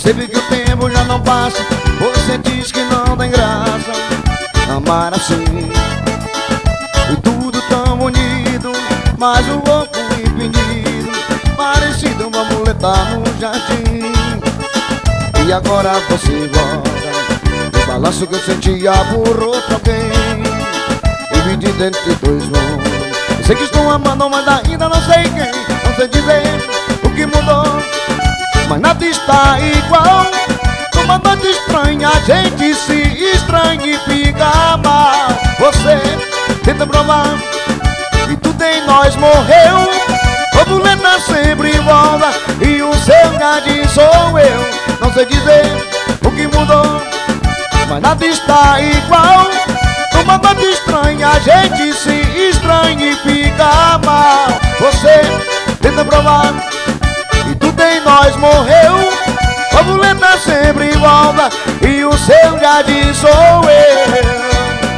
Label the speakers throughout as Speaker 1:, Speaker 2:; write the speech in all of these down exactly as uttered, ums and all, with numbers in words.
Speaker 1: Percebi que o tempo já não passa. Você diz que não tem graça amar assim. E tudo tão bonito, mas o corpo impedido, parecido uma muleta no jardim. E agora você volta, o balanço que eu sentia por outro alguém, dividido entre dois mundos. Eu sei que estou amando, mas ainda não sei quem. Não sei dizer o que mudou, mas nada está igual. Numa noite estranha a gente se estranha e fica mal. Você tenta provar e tudo em nós morreu. Borboleta sempre volta e o seu jardim sou eu. Não sei dizer o que mudou, mas nada está igual. Numa noite estranha a gente se estranha e fica mal. Você tenta provar e tudo em nós morreu. Borboleta sempre volta e o seu jardim sou eu.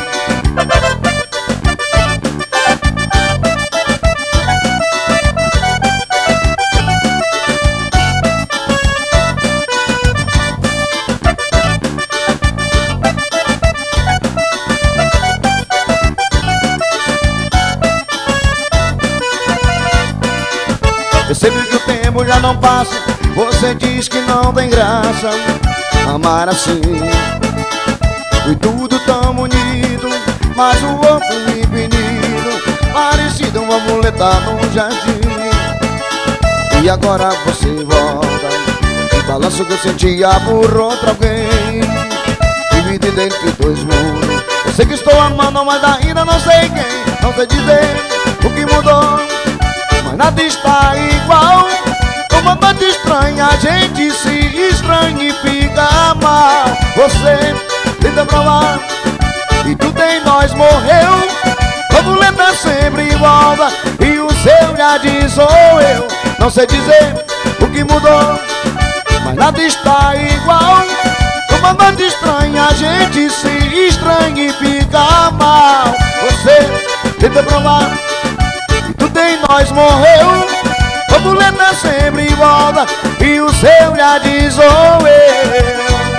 Speaker 1: Percebe que o tempo já não passa. Você diz que não tem graça amar assim. Foi tudo tão bonito, mas o corpo impedido, parecido uma muleta no jardim. E agora você volta, o balanço que eu sentia por outro alguém, dividido entre dois mundos. Eu sei que estou amando, mas ainda não sei quem. Não sei dizer o que mudou, mas nada está igual. Uma noite estranha a gente se estranha e fica mal. Você tenta provar e tudo em nós morreu. Borboleta sempre volta e o seu jardim sou eu. Não sei dizer o que mudou, mas nada está igual. Uma noite estranha a gente se estranha e fica mal. Você tenta provar e tudo em nós morreu. Borboleta sempre volta e o seu jardim sou eu.